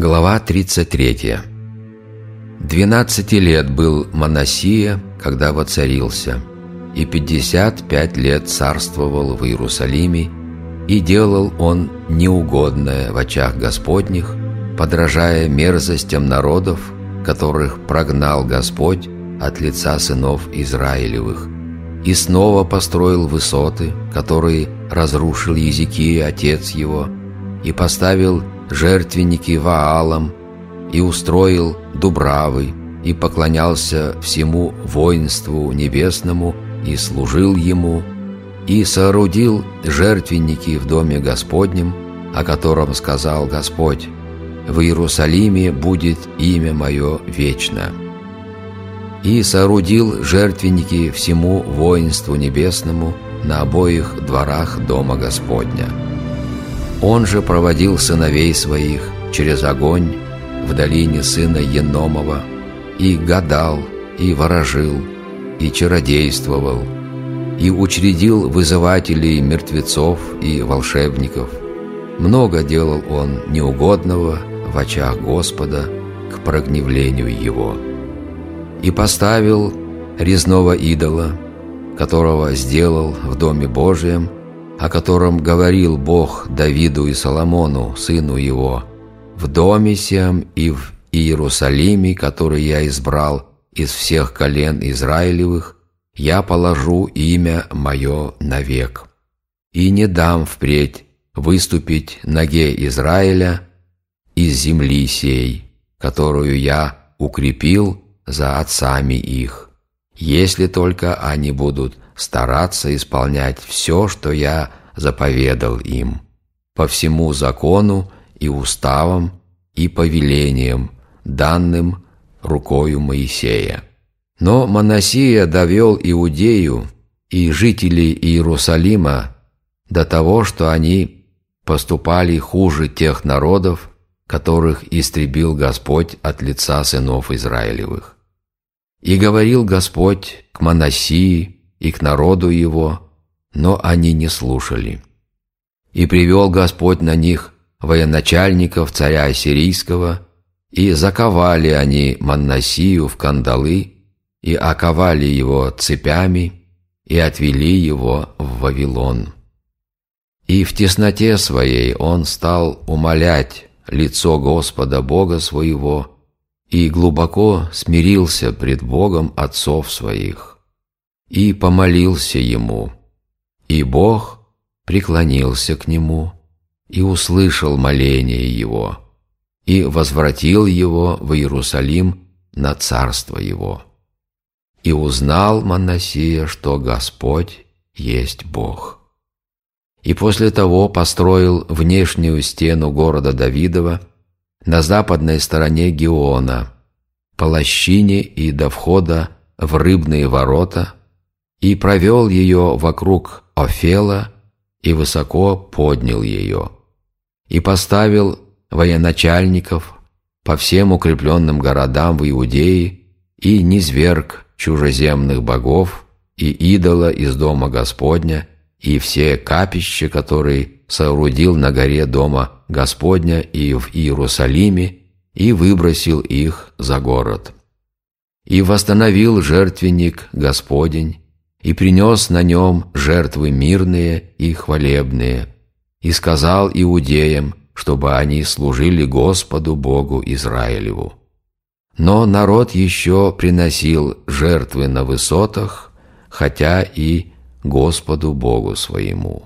Глава 33. 12 лет был Манасия, когда воцарился, и 55 лет царствовал в Иерусалиме, и делал он неугодное в очах Господних, подражая мерзостям народов, которых прогнал Господь от лица сынов Израилевых, и снова построил высоты, которые разрушил Езекия, отец его, и поставил жертвенники Ваалам, и устроил дубравы, и поклонялся всему воинству небесному, и служил ему, и соорудил жертвенники в доме Господнем, о котором сказал Господь: «В Иерусалиме будет имя Мое вечно». И соорудил жертвенники всему воинству небесному на обоих дворах дома Господня. Он же проводил сыновей своих через огонь в долине сына Еномова, и гадал, и ворожил, и чародействовал, и учредил вызывателей мертвецов и волшебников. Много делал он неугодного в очах Господа к прогневлению его. И поставил резного идола, которого сделал в Доме Божием, о котором говорил Бог Давиду и Соломону, сыну его: «В доме сем и в Иерусалиме, который я избрал из всех колен Израилевых, я положу имя Мое навек, и не дам впредь выступить ноге Израиля из земли сей, которую я укрепил за отцами их, если только они будут стараться исполнять все, что я заповедал им, по всему закону и уставам и повелениям, данным рукою Моисея». Но Манасия довел Иудею и жителей Иерусалима до того, что они поступали хуже тех народов, которых истребил Господь от лица сынов Израилевых. И говорил Господь к Манасии и к народу его, но они не слушали. И привел Господь на них военачальников царя Ассирийского, и заковали они Манасию в кандалы, и оковали его цепями, и отвели его в Вавилон. И в тесноте своей он стал умолять лицо Господа Бога своего, и глубоко смирился пред Богом отцов своих, и помолился ему, и Бог преклонился к нему, и услышал моление его, и возвратил его в Иерусалим на царство его. И узнал Манасия, что Господь есть Бог. И после того построил внешнюю стену города Давидова на западной стороне Гиона, по лощине и до входа в рыбные ворота, и провел ее вокруг Офела, и высоко поднял ее, и поставил военачальников по всем укрепленным городам в Иудее, и низверг чужеземных богов и идола из дома Господня, и все капища, которые соорудил на горе дома Господня и в Иерусалиме, и выбросил их за город. И восстановил жертвенник Господень, и принес на нем жертвы мирные и хвалебные, и сказал иудеям, чтобы они служили Господу Богу Израилеву. Но народ еще приносил жертвы на высотах, хотя и Господу Богу своему.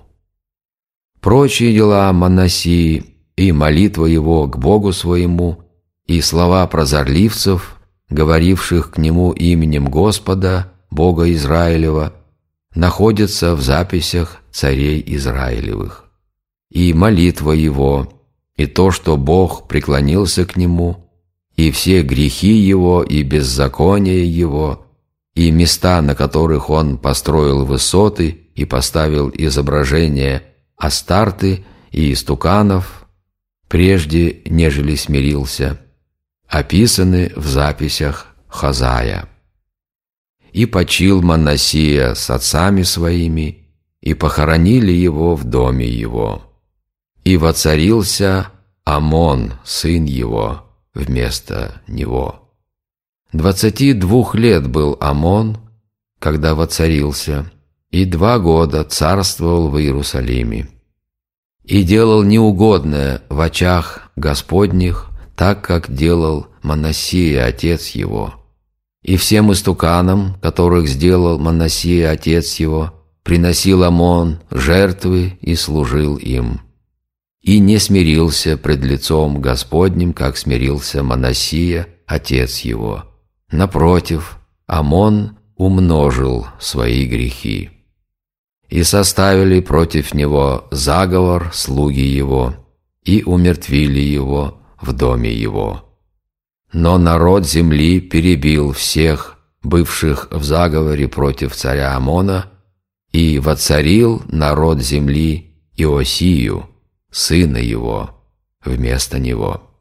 Прочие дела Манасии и молитва его к Богу своему, и слова прозорливцев, говоривших к нему именем Господа, Бога Израилева, находятся в записях царей Израилевых. И молитва его, и то, что Бог преклонился к нему, и все грехи его, и беззаконие его, и места, на которых он построил высоты и поставил изображения Астарты и истуканов, прежде нежели смирился, описаны в записях Хозая. И почил Манасия с отцами своими, и похоронили его в доме его. И воцарился Амон, сын его, вместо него. 22 лет был Амон, когда воцарился, и 2 года царствовал в Иерусалиме. И делал неугодное в очах Господних, так как делал Манассия, отец его. И всем истуканам, которых сделал Манассия, отец его, приносил Амон жертвы и служил им. И не смирился пред лицом Господним, как смирился Манассия, отец его. Напротив, Амон умножил свои грехи. И составили против него заговор слуги его, и умертвили его в доме его. Но народ земли перебил всех, бывших в заговоре против царя Амона, и воцарил народ земли Иосию, сына его, вместо него.